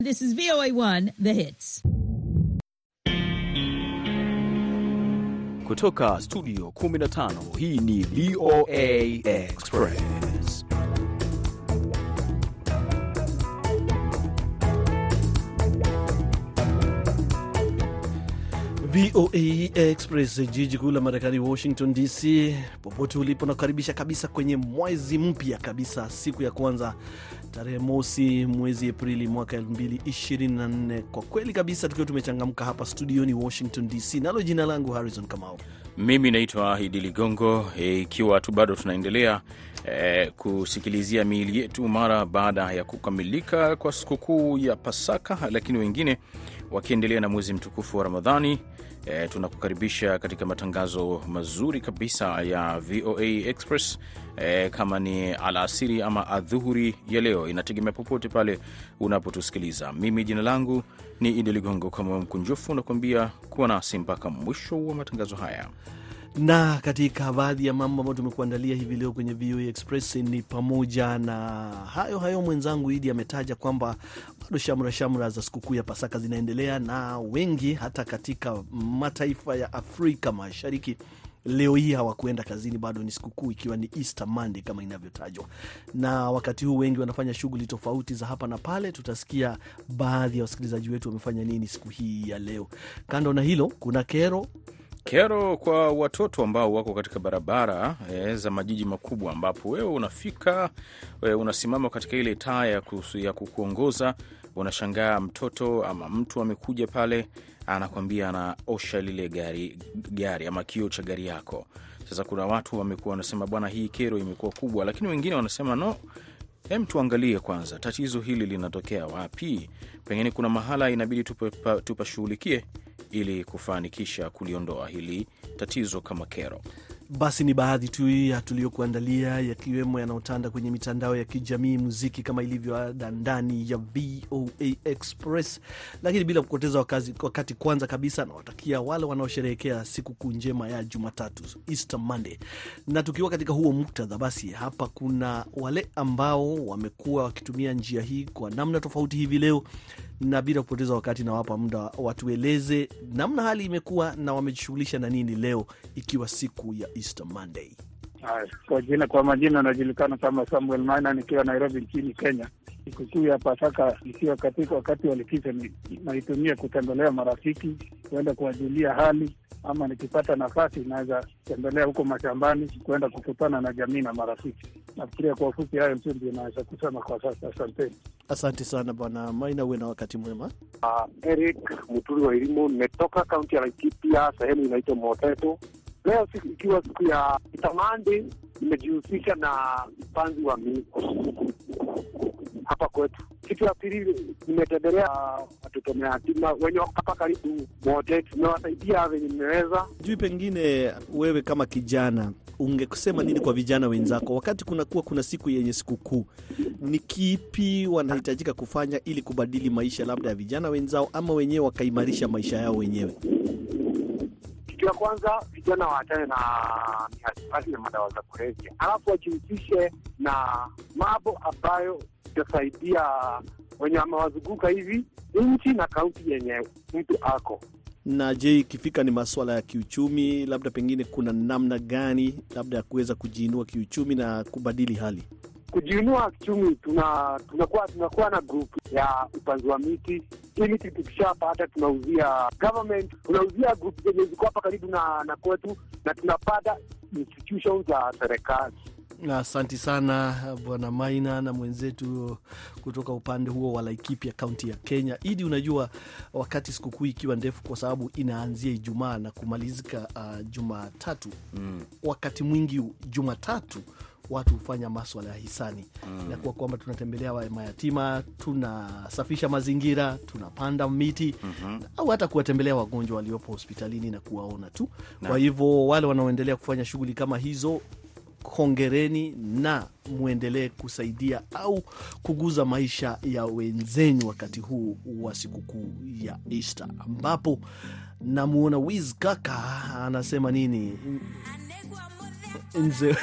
This is VOA1, The Hits. Kutoka studio 15, hii ni VOA Express. VOA Express, jiji kuu la Marekani, Washington DC. Popote ulipo na kukaribisha kabisa kwenye mwezi mpya kabisa, siku ya kwanza tarehe mosi mwezi Aprili mwaka 2024. Kwa kweli kabisa tukiwa tumechangamka hapa studioni Washington DC. Nalo jina langu Harrison Kamau. Mimi naitwa Idi Ligongo, ikiwa tu bado tunaendelea kusikilizia miili yetu mara baada ya kukamilika kwa sikukuu ya Pasaka, lakini wengine wakiendelea na mwezi mtukufu wa Ramadhani. Tunakukaribisha katika matangazo mazuri kabisa ya VOA Express, kama ni alasiri ama adhuhuri ya leo, inategemea popote pale unapotusikiliza. Mimi jina langu ni Idi Ligongo, kama mkunjufu nakwambia kuwa nasi mpaka mwisho wa matangazo haya. Na katika baadhi ya mambo ambayo tumekuandalia hivi leo kwenye VOA Express ni pamoja na hayo mwenzangu Idi ametaja kwamba bado shamra za sikukuu ya Pasaka zinaendelea, na wengi hata katika mataifa ya Afrika Mashariki leo hii hawakuenda kazini, bado ni sikukuu, ikiwa ni Easter Monday kama inavyotajwa. Na wakati huu wengi wanafanya shughuli tofauti za hapa na pale. Tutasikia baadhi ya wasikilizaji wetu wamefanya nini siku hii ya leo. Kando na hilo, kuna kero kwa watoto ambao wako katika barabara za majiji makubwa, ambapo wewe unafika, unasimama katika ile taa ya kukuongoza, unashangaa mtoto ama mtu amekuja pale anakwambia anaosha lile gari ama kioo cha gari yako. Sasa kuna watu wamekuwa wanasema bwana, hii kero imekuwa kubwa, lakini wengine wanasema no, tuangalie kwanza tatizo hili linatokea wapi, pengine kuna mahala inabidi tupashughulikie ili kufanikisha kuliondoa hili tatizo kama kero. Basi ni baadhi tu ya tuliokuandalia, yakiwemo yanayotanda kwenye mitandao ya kijamii, muziki kama ilivyo ndani ya VOA Express. Lakini bila kupoteza wakati, kwanza kabisa nawatakia wale wanaosherehekea sikukuu njema ya Jumatatu, Easter Monday. Na tukiwa katika huo muktadha, basi hapa kuna wale ambao wamekuwa wakitumia njia hii kwa namna tofauti hivi leo, na bila kupoteza wakati na wapa muda watueleze namna hali imekuwa na wamejishughulisha na nini leo, ikiwa siku ya Easter Monday. Kwa majina anajulikana kama Samuel Maina, nikiwa Nairobi nchini Kenya. Sikukuu ya Pasaka ikiwa katika wakati wa likizo, naitumia kutembelea marafiki, kwenda kuwajulia hali, ama nikipata nafasi naweza tembelea huko mashambani, kwenda kukutana na jamii na marafiki. Nafikiria kwa ufupi hayo tu ndio naweza kusema kwa sasa. Asante. Asante sana Bwana Maina, uwe na wakati mwema. Eric Muturi wa Irimo, nimetoka kaunti ya Laikipia, sehemu inaitwa Moteto. Leo ikiwa siku ya Itamande, nimejihusisha na upanzi wa miti hapa kwetu. Kitu ya pili, nimetembelea watoto mayatima wenye hapa karibu Moteto, nimewasaidia venye nimeweza. Pengine wewe kama kijana ungekusema nini kwa vijana wenzako wakati kuna siku yenye sikukuu? Ni kipi wanahitajika kufanya ili kubadili maisha labda ya vijana wenzao, ama wenyewe wakaimarisha maisha yao wenyewe? Kitu ya kwanza, vijana waachane na mihadarati na madawa za kulevya, alafu wajihusishe na mambo ambayo itasaidia wenye wamewazunguka hivi nchi na kaunti yenye mtu ako. Na je, ikifika ni masuala ya kiuchumi, labda pengine kuna namna gani labda ya kuweza kujiinua kiuchumi na kubadili hali? Kujiinua kiuchumi, tunakuwa na group ya upanzi wa miti. Hii miti tukishapata tunauzia government, tunauzia group zenye ziko hapa karibu na kwetu, na tunapata institutions za serikali. Asante sana Bwana Maina na mwenzetu kutoka upande huo wa Laikipia, kaunti ya Kenya. Idi, unajua wakati sikukuu ikiwa ndefu kwa sababu inaanzia Ijumaa na kumalizika Jumatatu. Wakati mwingi Jumatatu watu hufanya masuala ya hisani. Na kwa kwamba tunatembelea mayatima, tunasafisha mazingira, tunapanda miti, au hata kuwatembelea wagonjwa waliopo hospitalini na kuwaona tu. Kwa hivyo wale wanaoendelea kufanya shughuli kama hizo, hongereni na muendelee kusaidia au kuguza maisha ya wenzenyu wakati huu wa sikukuu ya Easter, ambapo namuona Wiz Kaka anasema nini nze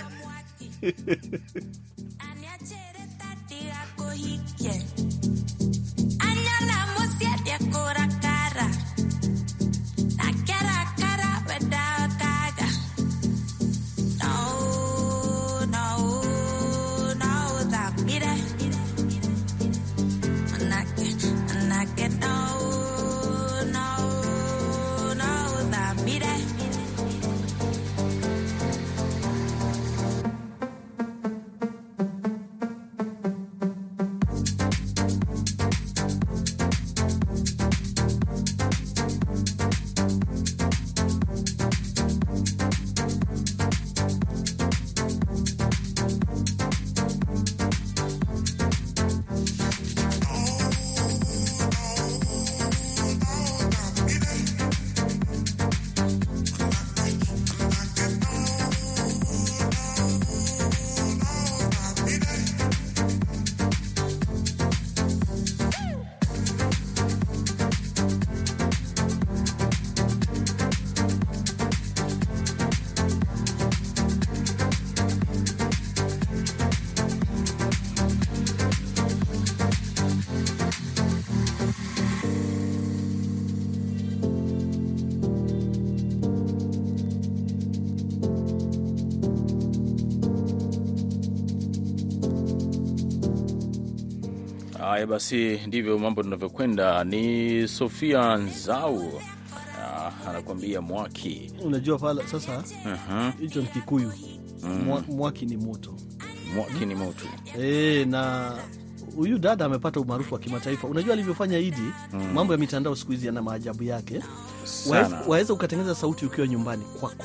Haya basi, ndivyo mambo tunavyokwenda. Ni Sofia Nzau anakuambia mwaki. Unajua pala sasa hicho ni Kikuyu. Mwaki ni moto. Mwaki ni moto. Na huyu dada amepata umaarufu wa kimataifa. Unajua alivyofanya Idi, mambo ya mitandao siku hizi yana maajabu yake. Waweza ukatengeneza sauti ukiwa nyumbani kwako.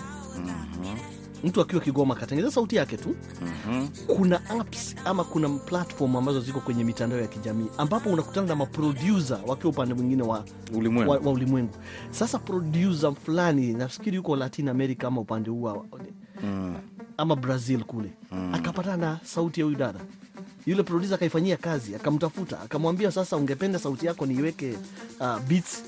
Mtu akiwa Kigoma katengeneza sauti yake tu. Kuna apps ama kuna platform ambazo ziko kwenye mitandao ya kijamii ambapo unakutana na maproducer wakiwa upande mwingine wa ulimwengu. Sasa producer fulani nafikiri yuko Latin America ama upande huo ama Brazil kule, akapata na sauti ya huyu dada. Yule producer akaifanyia kazi, akamtafuta, akamwambia sasa ungependa sauti yako niiweke beats,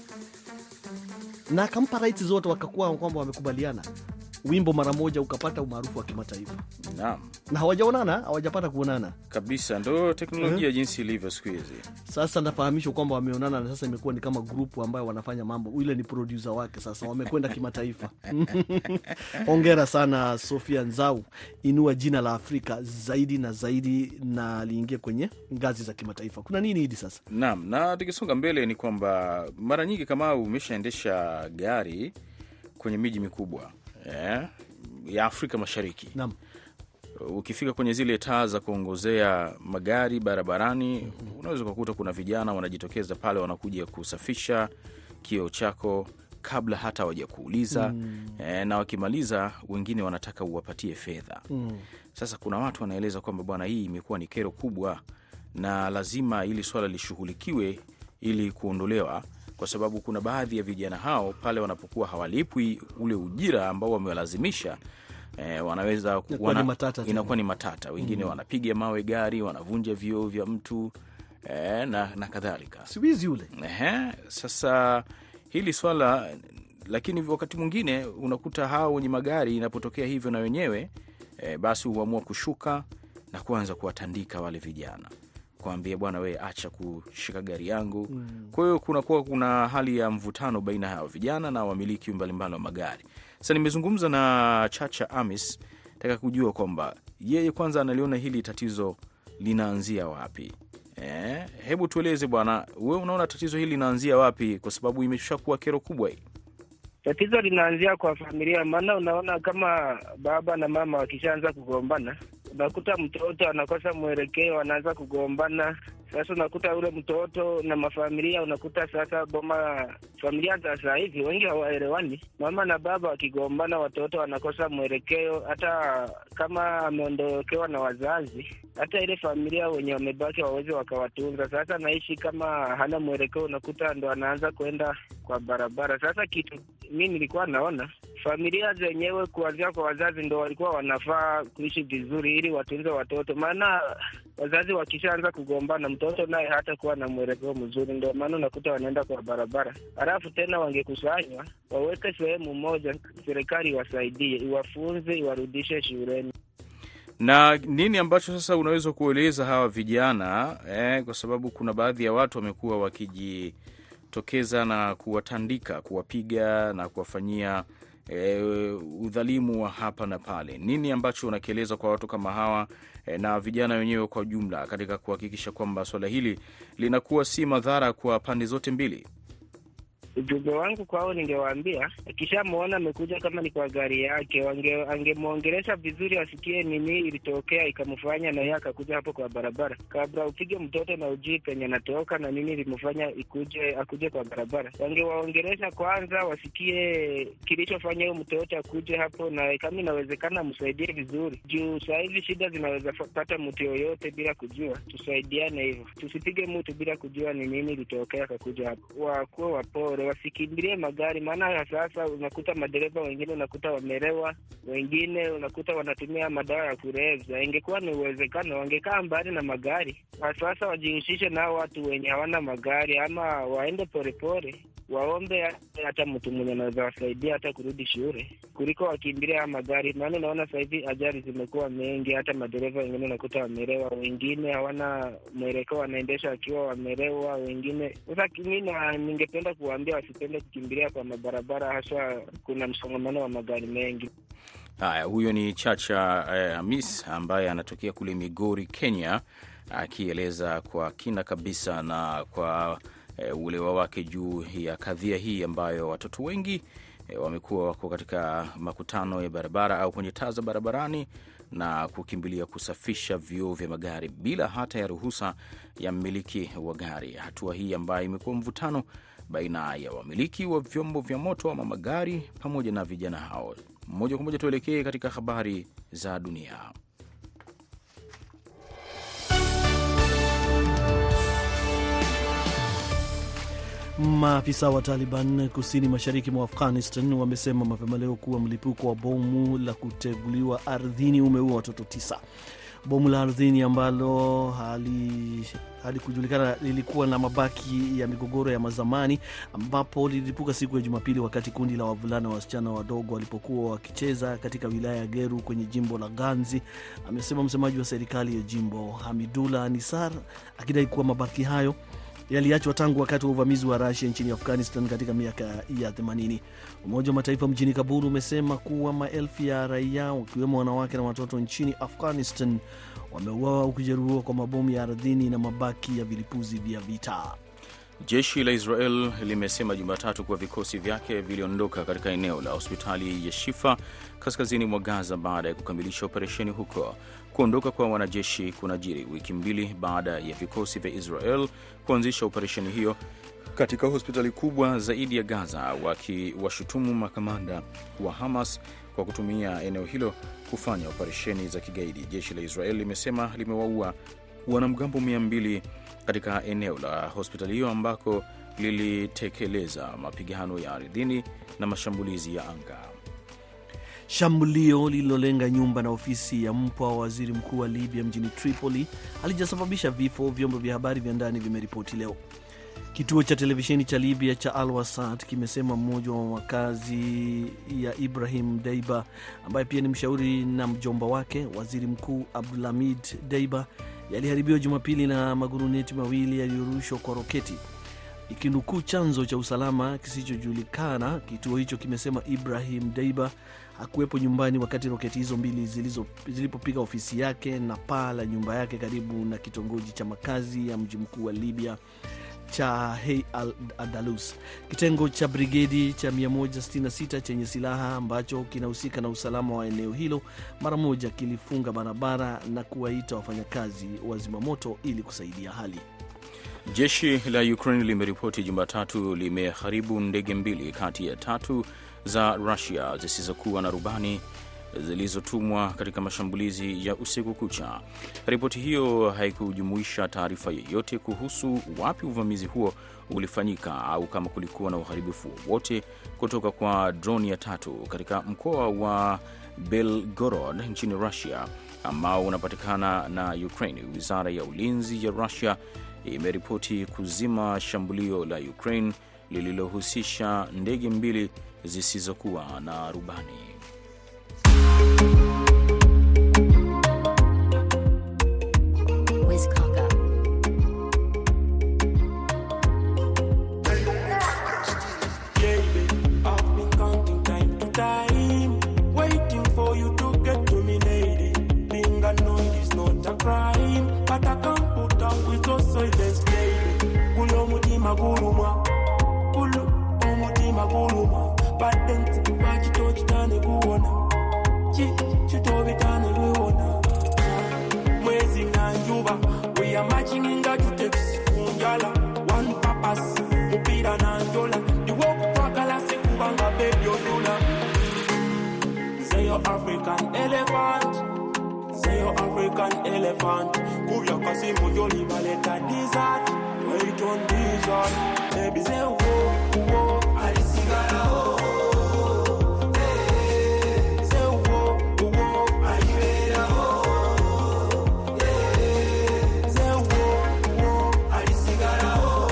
na akampa rights zote, wakakuwa kwamba wamekubaliana. Wimbo mara moja ukapata umaarufu wa kimataifa. Naam. Na hawajapata kuonana. Kabisa, ndio teknolojia jinsi ilivyo siku hizi. Sasa nafahamishwa kwamba wameonana na sasa imekuwa ni kama grupu ambayo wanafanya mambo. Yule ni producer wake, sasa wamekwenda kimataifa. Hongera sana Sofia Nzau, inua jina la Afrika zaidi na zaidi na liingie kwenye ngazi za kimataifa. Kuna nini hidi sasa? Naam, na tukisonga mbele ni kwamba mara nyingi kama umeshaendesha gari kwenye miji mikubwa ya Afrika Mashariki. Naam. Ukifika kwenye zile taa za kuongozea magari barabarani, unaweza kukuta kuna vijana wanajitokeza pale, wanakuja kusafisha kioo chako kabla hata hawajakuuliza. Na wakimaliza wengine wanataka uwapatie fedha. Sasa kuna watu wanaeleza kwamba bwana, hii imekuwa ni kero kubwa na lazima ili swala lishughulikiwe ili kuondolewa, kwa sababu kuna baadhi ya vijana hao pale wanapokuwa hawalipwi ule ujira ambao wamewalazimisha, wanaweza inakuwa ni matata. Wengine wanapiga mawe gari, wanavunja vioo vya mtu na kadhalika. Siwizi ule. Sasa hili swala, lakini wakati mwingine unakuta hao wenye magari inapotokea hivyo na wenyewe basi huamua kushuka na kuanza kuwatandika wale vijana, kuambia bwana, we acha kushika gari yangu. Kwa hiyo kuna hali ya mvutano baina ya vijana na wamiliki mbalimbali wa magari. Sasa nimezungumza na Chacha Amis, nataka kujua kwamba yeye kwanza analiona hili tatizo linaanzia wapi. Hebu tueleze bwana, wewe unaona tatizo hili linaanzia wapi, kwa sababu imeshakuwa kero kubwa hii? Tatizo linaanzia kwa familia, maana unaona kama baba na mama wakishaanza kugombana, unakuta mtoto anakosa mwelekeo, anaanza kugombana. Sasa unakuta ule mtoto na mafamilia, unakuta sasa familia sasa hivi wengi hawaelewani. Mama na baba wakigombana, watoto wanakosa mwelekeo. Hata kama ameondokewa na wazazi, hata ile familia wenye wamebaki waweze wakawatunza. Sasa naishi kama hana mwelekeo, unakuta ndo anaanza kwenda kwa barabara. Sasa kitu mimi nilikuwa naona familia zenyewe kuanzia kwa wazazi ndo walikuwa wanafaa kuishi vizuri ili watunze watoto, maana wazazi wakishaanza kugombana, mtoto naye hata kuwa na mwelekeo mzuri, ndio maana unakuta wanaenda kwa barabara. Halafu tena wangekusanywa waweke sehemu moja, serikali iwasaidie, iwafunze, iwarudishe shuleni. Na nini ambacho sasa unaweza kueleza hawa vijana kwa sababu kuna baadhi ya watu wamekuwa wakijitokeza na kuwatandika, kuwapiga na kuwafanyia udhalimu wa hapa na pale. Nini ambacho unakieleza kwa watu kama hawa na vijana wenyewe kwa jumla katika kuhakikisha kwamba swala hili linakuwa si madhara kwa pande zote mbili? Ujumbe wangu kwao, ningewaambia akishamuona amekuja kama ni kwa gari yake, angemwongelesha vizuri, asikie nini ilitokea ikamfanya na yeye akakuja hapo kwa barabara. Kabla upige mtoto na ujui penye anatoka na nini ilimfanya akuje kwa barabara, wangewaongelesha kwanza, wasikie kilichofanya huyo mtoto akuje hapo, na kama inawezekana msaidie vizuri, juu saa hivi shida zinaweza pata mtu yoyote bila kujua. Tusaidiane hivyo, tusipige mtu bila kujua ni nini ilitokea akakuja hapo. Wakuwe wapore, wasikimbilie magari, maana sasa unakuta madereva wengine unakuta wamelewa, wengine unakuta wanatumia madawa ya kulevya. Ingekuwa ni uwezekano wangekaa mbali na magari. Sasa wajihusishe nao watu wenye hawana magari, ama waende polepole, waombe hata mtu mwenye anaweza wasaidia hata kurudi shule, kuliko wakimbilia magari. Maana naona sasa hivi ajali zimekuwa mengi, hata madereva wengine unakuta wamelewa, wengine hawana mwelekeo, wanaendesha wakiwa wamelewa, wengine. Sasa mimi ningependa kuwaambia wasipende kukimbilia kwa mabarabara, hasa kuna msongamano wa magari mengi. Haya, huyo ni Chacha Hamis ambaye anatokea kule Migori, Kenya, akieleza kwa kina kabisa na kwa uelewa wake juu ya kadhia hii ambayo watoto wengi wamekuwa wako katika makutano ya barabara au kwenye taa za barabarani na kukimbilia kusafisha vioo vya magari bila hata ya ruhusa ya mmiliki wa gari. Hatua hii ambayo imekuwa mvutano baina ya wamiliki wa vyombo vya moto ama magari pamoja na vijana hao. Moja kwa moja tuelekee katika habari za dunia. Maafisa wa Taliban kusini mashariki mwa Afghanistan wamesema mapema leo kuwa mlipuko wa bomu la kuteguliwa ardhini umeua watoto 9. Bomu la ardhini ambalo halikujulikana lilikuwa na mabaki ya migogoro ya mazamani, ambapo lilipuka siku ya Jumapili wakati kundi la wavulana wasichana wadogo walipokuwa wakicheza katika wilaya ya Geru kwenye jimbo la Ganzi, amesema msemaji wa serikali ya jimbo Hamidullah Nisar, akidai kuwa mabaki hayo yaliachwa tangu wakati wa uvamizi wa Russia nchini Afghanistan katika miaka ya 80. Umoja wa Mataifa mjini Kabul umesema kuwa maelfu ya raia wakiwemo wanawake na watoto nchini Afghanistan wameuawa au kujeruhiwa kwa mabomu ya ardhini na mabaki ya vilipuzi vya vita. Jeshi la Israel limesema Jumatatu kuwa vikosi vyake viliondoka katika eneo la hospitali ya Shifa kaskazini mwa Gaza baada ya kukamilisha operesheni huko. Kuondoka kwa wanajeshi kunajiri wiki mbili baada ya vikosi vya Israel kuanzisha operesheni hiyo katika hospitali kubwa zaidi ya Gaza, wakiwashutumu makamanda wa Hamas kwa kutumia eneo hilo kufanya operesheni za kigaidi. Jeshi la Israel limesema limewaua wanamgambo 200 katika eneo la hospitali hiyo ambako lilitekeleza mapigano ya ardhini na mashambulizi ya anga. Shambulio lililolenga nyumba na ofisi ya mpwa wa waziri mkuu wa Libya mjini Tripoli halijasababisha vifo, vyombo vya habari vya ndani vimeripoti leo. Kituo cha televisheni cha Libya cha Al-Wasat kimesema mmoja wa wakazi ya Ibrahim Deiba, ambaye pia ni mshauri na mjomba wake waziri mkuu Abdulhamid Deiba, yaliharibiwa Jumapili na maguruneti mawili yaliyorushwa kwa roketi. Ikinukuu chanzo cha usalama kisichojulikana, kituo hicho kimesema Ibrahim Deiba hakuwepo nyumbani wakati roketi hizo mbili zilipopiga ofisi yake na paa la nyumba yake karibu na kitongoji cha makazi ya mji mkuu wa Libya cha Hey al-Andalus. Kitengo cha brigedi cha 166 chenye silaha ambacho kinahusika na usalama wa eneo hilo mara moja kilifunga barabara na kuwaita wafanyakazi wa zimamoto ili kusaidia hali. Jeshi la Ukraine limeripoti Jumatatu limeharibu ndege 2 kati ya 3 za Russia zisizokuwa na rubani zilizotumwa katika mashambulizi ya usiku kucha. Ripoti hiyo haikujumuisha taarifa yoyote kuhusu wapi uvamizi huo ulifanyika au kama kulikuwa na uharibifu wowote kutoka kwa drone ya 3 katika mkoa wa Belgorod nchini Russia ambao unapatikana na Ukraine. Wizara ya ulinzi ya Russia imeripoti kuzima shambulio la Ukraine lililohusisha ndege 2 zisizokuwa na rubani. I've been counting time to die. umutima guluma kulu umutima guluma badenti bakito kitane kuona chito bitane kuona mwezi na njuba we are marching in God to take kunjala one purpose mupira na ndola iwo kwakala sikubanga baby odula say your African elephant say your African elephant kubya kasi mujoli baleta desert wait on desert baby say wo alisigara ho say wo alibera ho say wo alisigara ho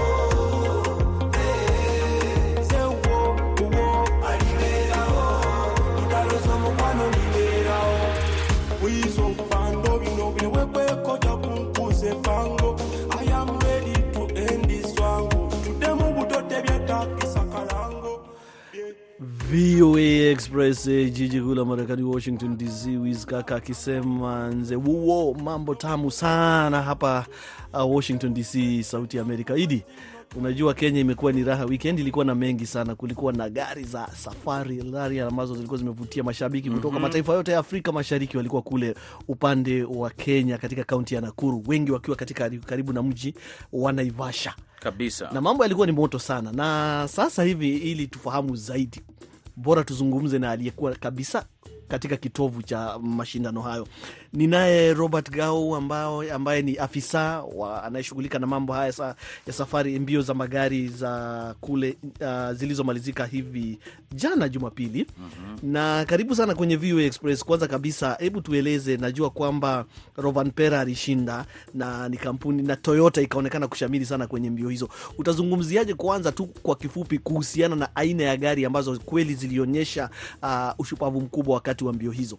say wo alibera ho italo somo kwano libera ho wizo pando bino biwe koja kumpuze pango I am ready to end this wango tudemu butote byatakisa kalango VOA Express, jiji kuu la Marekani, Washington DC. Wizkaka akisema nze wuo, mambo tamu sana hapa Washington DC, sauti ya Amerika. Idi, unajua Kenya imekuwa ni raha. Weekend ilikuwa na mengi sana. Kulikuwa na gari za safari, gari ambazo zilikuwa zimevutia mashabiki kutoka mataifa yote ya Afrika Mashariki. Walikuwa kule upande wa Kenya katika kaunti ya Nakuru, wengi wakiwa katika karibu na mji wa Naivasha kabisa. Na mambo yalikuwa ni moto sana. Na sasa hivi ili tufahamu zaidi, bora tuzungumze na aliyekuwa kabisa katika kitovu cha mashindano hayo. Ninaye Robert Gao ambaye ni afisa anayeshughulika na mambo haya ya safari, mbio za magari za kule zilizomalizika hivi jana Jumapili. Na karibu sana kwenye VOA Express. Kwanza kabisa, hebu tueleze, najua kwamba Rovanpera alishinda na ni kampuni na Toyota ikaonekana kushamiri sana kwenye mbio hizo. Utazungumziaje kwanza tu kwa kifupi kuhusiana na aina ya gari ambazo kweli zilionyesha ushupavu mkubwa wakati wa mbio hizo?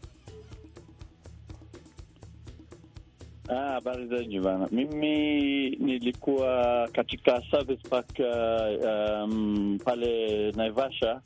Habari za jivana. Mimi nilikuwa katika service park pale Naivasha.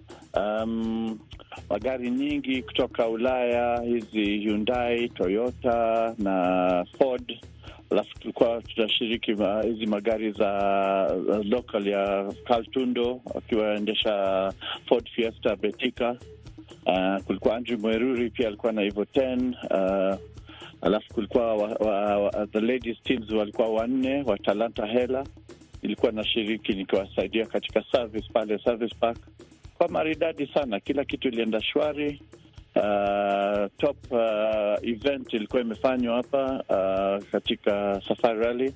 Magari nyingi kutoka Ulaya, hizi Hyundai, Toyota na Ford. Alafu tulikuwa tunashiriki hizi magari za local ya Kaltundo akiwaendesha Ford Fiesta Betika. Kulikuwa Andrew Mweruri pia alikuwa na Evo 10. Alafu kulikuwa the ladies teams walikuwa 4 wa Talanta Hela. Ilikuwa na shiriki nikiwasaidia katika service park. Kwa maridadi sana, kila kitu ilienda shwari. Top event ilikuwa imefanywa hapa katika Safari Rally.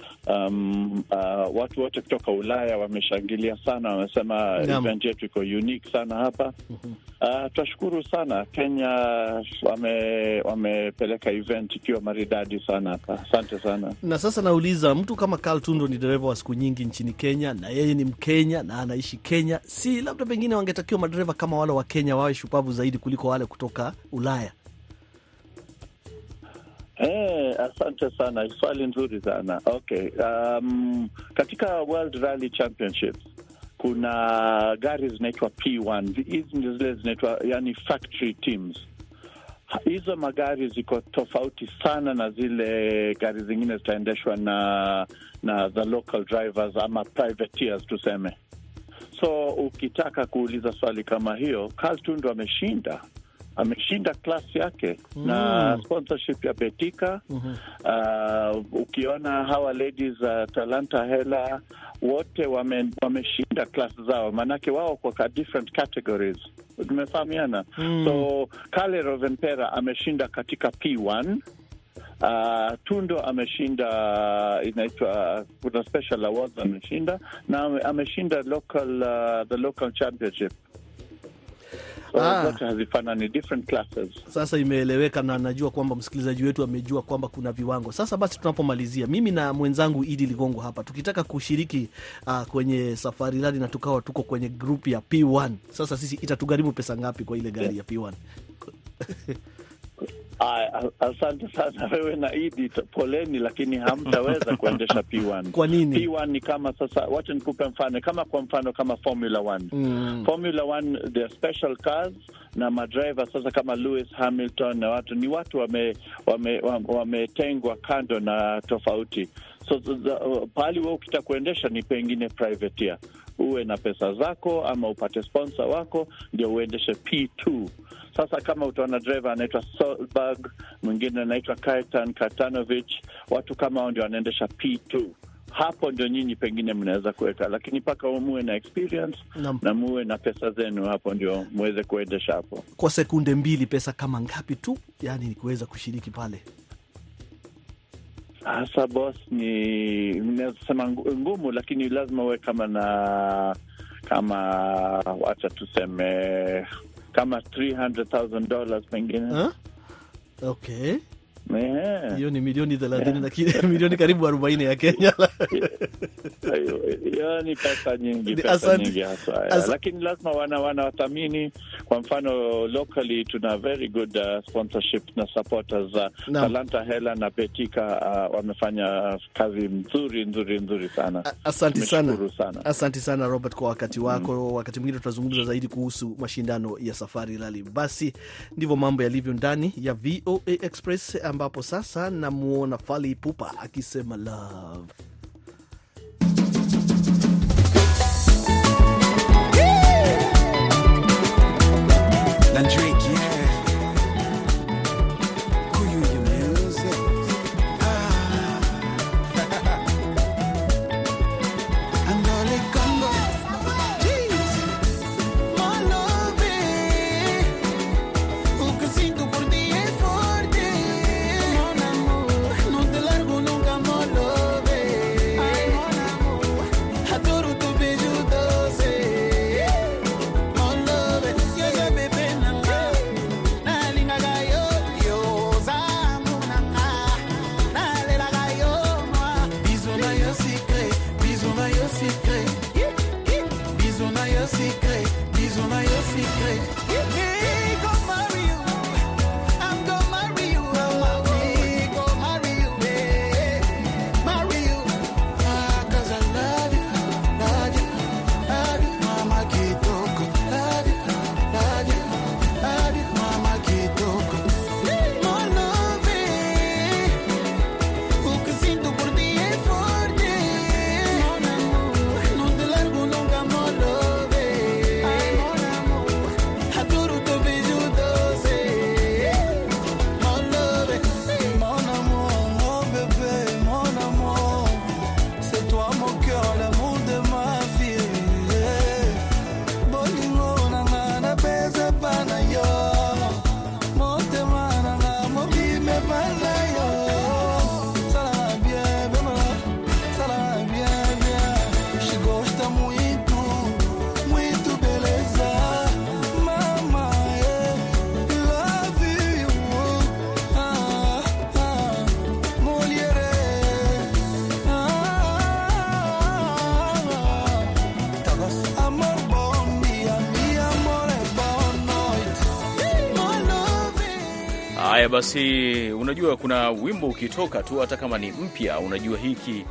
Watu wote kutoka Ulaya wameshangilia sana, wamesema event yetu iko unique sana hapa. Tunashukuru sana, Kenya wamepeleka event ikiwa maridadi sana hapa. Asante sana. Na sasa nauliza, mtu kama Carl Tundo ni dereva wa siku nyingi nchini Kenya, na yeye ni Mkenya na anaishi Kenya. Si labda pengine wangetakiwa madereva kama wale wa Kenya wawe shupavu zaidi kuliko wale kutoka Ulaya? Asante sana. Swali nzuri sana. Okay. Katika World Rally Championships kuna gari zinaitwa P1. Hizi ndio zile zinaitwa yani factory teams. Hizo magari ziko tofauti sana na zile gari zingine zitaendeshwa na the local drivers ama privateers tuseme. So ukitaka kuuliza swali kama hiyo, Carl Tundo ameshinda class yake na sponsorship ya Betika. Ukiona hawa ladies Talanta Hela wote wameshinda class zao, manake wao kwa different categories. Tumefahamiana. So Carl Rovanpera ameshinda katika P1. Tundo ameshinda inaitwa kuna special awards ameshinda, na ameshinda the local championship. Zote hazifanani, different classes. Sasa imeeleweka, na najua kwamba msikilizaji wetu amejua kwamba kuna viwango. Sasa basi tunapomalizia, mimi na mwenzangu Idi Ligongo hapa tukitaka kushiriki kwenye Safari Rally na tukawa tuko kwenye group ya P1, sasa sisi itatugharimu pesa ngapi kwa ile gari ya P1? Asante sana wewe na Idi, poleni, lakini hamtaweza kuendesha P1. Kwa nini? P1 ni kama sasa, wacha nikupe mfano, kama Formula 1. Formula 1 they are special cars na madriver sasa kama Lewis Hamilton na watu wametengwa kando na tofauti. So pahali wewe ukitaka kuendesha ni pengine privateer, uwe na pesa zako ama upate sponsor wako ndio uendeshe P2. Sasa kama utaona driver anaitwa Solberg, mwingine anaitwa Katanovich, watu kama hao ndio wanaendesha P2. Hapo ndio nyinyi pengine mnaweza kuweka, lakini paka muwe na experience na muwe na pesa zenu, hapo ndio muweze kuendesha hapo. Kwa sekunde 2 pesa kama ngapi tu yani ni kuweza kushiriki pale? Asa boss, ni nasema ngumu, lakini lazima uwe kama wacha tuseme kama $300,000 pengine. Okay. Hiyo ni milioni 30 na milioni karibu 40 ya Kenya. Hiyo ni pesa nyingi hasa. Lakini lazima wanawathamini. Kwa mfano locally tuna very good sponsorship na supporters. Talanta Hela na Betika wamefanya kazi nzuri sana. Asante sana Robert kwa wakati wako. Wakati mwingine tutazungumza zaidi kuhusu mashindano ya Safari Rally. Basi ndivyo mambo yalivyo ndani ya VOA Express, ambapo sasa namuona Fally Ipupa akisema love. Haya basi, unajua kuna wimbo ukitoka tu hata kama ni mpya, unajua hiki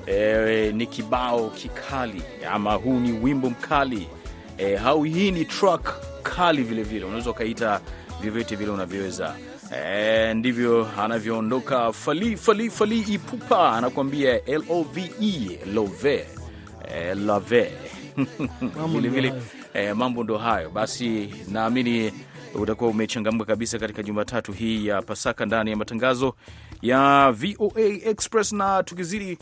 ni kibao kikali ama huu ni wimbo mkali. Hii ni track kali vile vile, unaweza kaita vyovyote vile unavyoweza. Ndivyo anavyoondoka Fally Ipupa, anakuambia LOVE love. Vile vile mambo ndo hayo. Basi naamini utakuwa umechangamka kabisa katika Jumatatu hii ya Pasaka ndani ya matangazo ya VOA Express, na tukizidi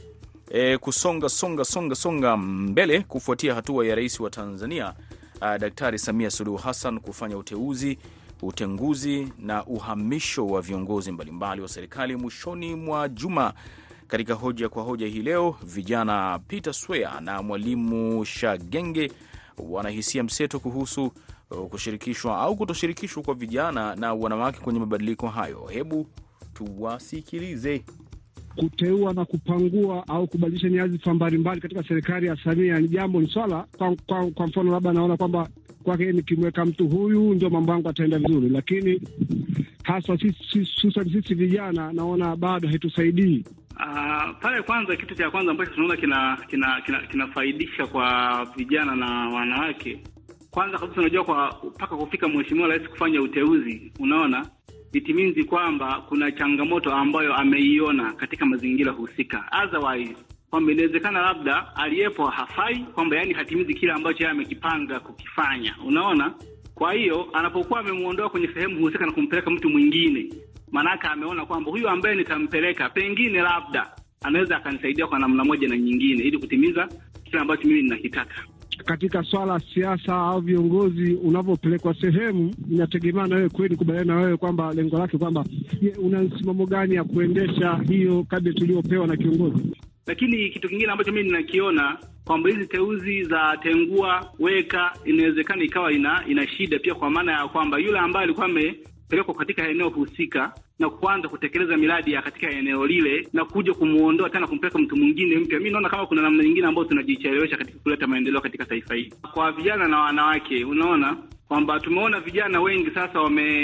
kusonga mbele kufuatia hatua ya Rais wa Tanzania Daktari Samia Suluhu Hassan kufanya utenguzi na uhamisho wa viongozi mbalimbali wa serikali mwishoni mwa juma. Katika hoja kwa hoja hii leo, vijana Peter Swea na Mwalimu Shagenge wanahisia mseto kuhusu kushirikishwa au kutoshirikishwa kwa vijana na wanawake kwenye mabadiliko hayo. Hebu tuwasikilize. Kuteua na kupangua au kubadilisha nyadhifa mbalimbali katika serikali ya Samia ni jambo, ni swala. Kwa mfano labda naona kwamba kwake nikimweka mtu huyu ndio mambo yangu ataenda vizuri, lakini hasa sisi vijana naona bado haitusaidii. Pale kwanza, kitu cha kwanza ambacho tunaona kinafaidisha kwa vijana na wanawake, kwanza kabisa unajua kwa mpaka kufika mheshimiwa rais kufanya uteuzi, unaona it means kwamba kuna changamoto ambayo ameiona katika mazingira husika. Otherwise kwamba inawezekana labda aliyepo hafai, kwamba yani hatimizi kile ambacho yeye amekipanga kukifanya. Unaona? Kwa hiyo anapokuwa amemuondoa kwenye sehemu husika na kumpeleka mtu mwingine, manaka ameona kwamba huyu ambaye nitampeleka pengine labda anaweza akanisaidia kwa namna moja na nyingine ili kutimiza kile ambacho mimi ninakitaka. Katika swala siasa au viongozi, unapopelekwa sehemu inategemea na wewe kweli kubaliana na wewe kwamba lengo lake kwamba una msimamo gani ya kuendesha hiyo kadri tuliopewa na kiongozi. Lakini kitu kingine ambacho mimi ninakiona kwamba hizi teuzi za tengua weka inawezekana ikawa ina shida pia, kwa maana ya kwamba yule ambaye alikuwa amepelekwa katika eneo husika na kuanza kutekeleza miradi ya katika eneo lile na kuja kumuondoa tena kumpeleka mtu mwingine mpya, mimi naona kama kuna namna nyingine ambayo tunajichelewesha katika kuleta maendeleo katika taifa hili. Kwa vijana na wanawake, unaona kwamba tumeona vijana wengi sasa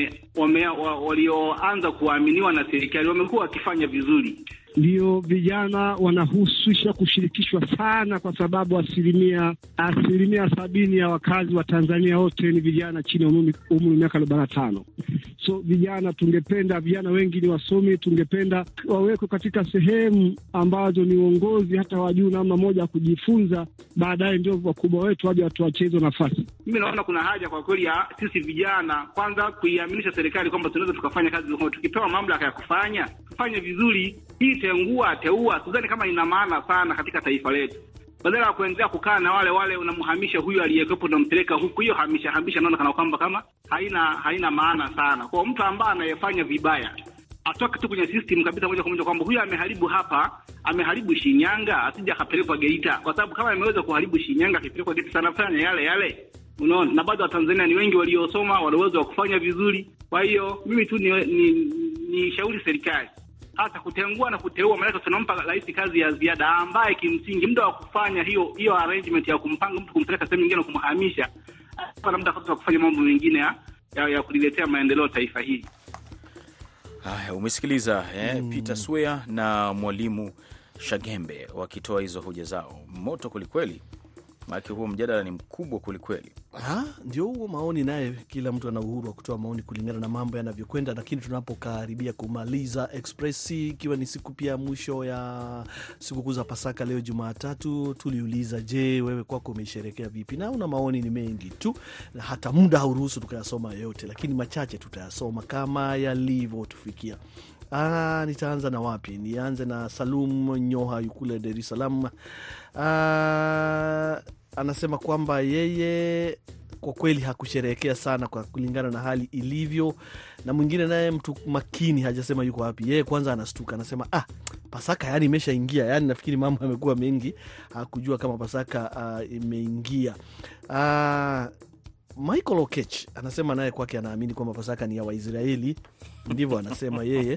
walioanza kuaminiwa na serikali wamekuwa wakifanya vizuri. Ndio vijana wanahusishwa kushirikishwa sana, kwa sababu asilimia 70 ya wakazi wa Tanzania wote ni vijana chini ya umri miaka 45. So vijana vijana wengi ni wasomi, tungependa wawekwe katika sehemu ambazo ni uongozi, hata wajuu namna moja kujifunza, baadaye ndio wakubwa wetu waje watuachie hizo nafasi. Mimi naona kuna haja kwa kweli ya sisi vijana kwanza kuiaminisha serikali kwamba tunaweza tukafanya kazi, tukipewa mamlaka ya kufanya tufanye vizuri. Hii teua sidhani kama ina maana sana katika taifa letu. Badala ya kuendelea kukaa na wale unamhamisha huyu aliyekuepo unampeleka huku, hiyo hamisha naona kana kwamba kama haina maana sana. Kwa mtu ambaye anayefanya vibaya atoke tu kwenye system kabisa moja kwa moja kwamba huyu ameharibu hapa, ameharibu Shinyanga, asije akapelekwa Geita, kwa sababu kama ameweza kuharibu Shinyanga akipelekwa Geita sana fanya yale. Unaona, na bado Watanzania ni wengi waliosoma, wana uwezo wa kufanya vizuri. Kwa hiyo mimi tu ni shauri serikali hata kutengua na kuteua, maana tunampa rais kazi ya ziada ambaye kimsingi muda wa kufanya hiyo arrangement ya kumpanga mtu kumpeleka sehemu nyingine na kumhamisha, hata muda wa kufanya mambo mengine ya kuliletea maendeleo taifa hili. Haya, umesikiliza Peter Swea na Mwalimu Shagembe wakitoa hizo hoja zao. Moto kulikweli. Maana huo mjadala ni mkubwa kulikweli. Ndio huo maoni, naye kila mtu ana uhuru wa kutoa maoni kulingana na mambo yanavyokwenda, lakini tunapokaribia kumaliza Express, ikiwa ni siku pia mwisho ya sikukuu za Pasaka leo Jumatatu, tuliuliza je, wewe kwako umesherehekea vipi? Na una maoni ni mengi tu, na hata muda hauruhusu tukayasoma yote, lakini machache tutayasoma kama yalivyotufikia. Nitaanza na wapi? Nianze na Salum Nyoha yukule Dar es Salaam. Anasema kwamba yeye kwa kweli hakusherehekea sana kwa kulingana na hali ilivyo. Na mwingine naye mtu makini hajasema yuko wapi. Yeye kwanza anastuka, anasema Pasaka yani imeshaingia. Yani nafikiri mambo yamekuwa mengi, hakujua kama Pasaka imeingia. Michael Okech anasema naye kwake anaamini kwamba Pasaka ni ya Waisraeli. Ndivyo anasema yeye.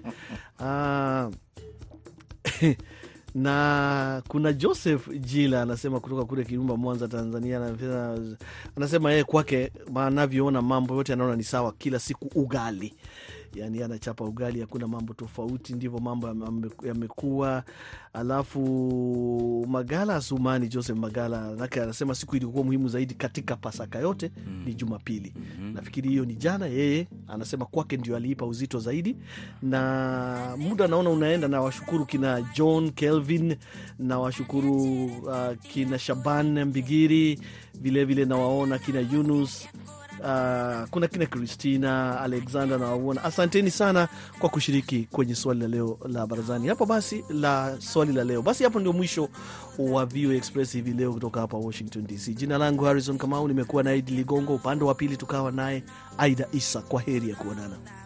Na kuna Joseph Jila anasema kutoka kule Kirumba, Mwanza, Tanzania. Anasema yeye kwake anavyoona mambo yote anaona ni sawa, kila siku ugali. Yani anachapa ugali, hakuna mambo tofauti, ndivyo mambo yamekuwa. Alafu Magala Asumani, Joseph Magala, nake anasema siku ilikuwa muhimu zaidi katika Pasaka yote ni Jumapili. Nafikiri hiyo ni jana. Yeye anasema kwake ndio aliipa uzito zaidi. Na muda naona unaenda, na washukuru kina John Kelvin, na washukuru kina Shaban Mbigiri, vile na waona kina Yunus, kuna kina Christina Alexander na waona. Asanteni sana kwa kushiriki kwenye swali la leo la barazani. Hapo basi la swali la leo. Basi hapo ndio mwisho wa VOA Express hivi leo kutoka hapa Washington DC. Jina langu Harrison Kamau, nimekuwa na Idi Ligongo, upande wa pili tukawa naye Aida Isa. Kwa heri ya kuonana.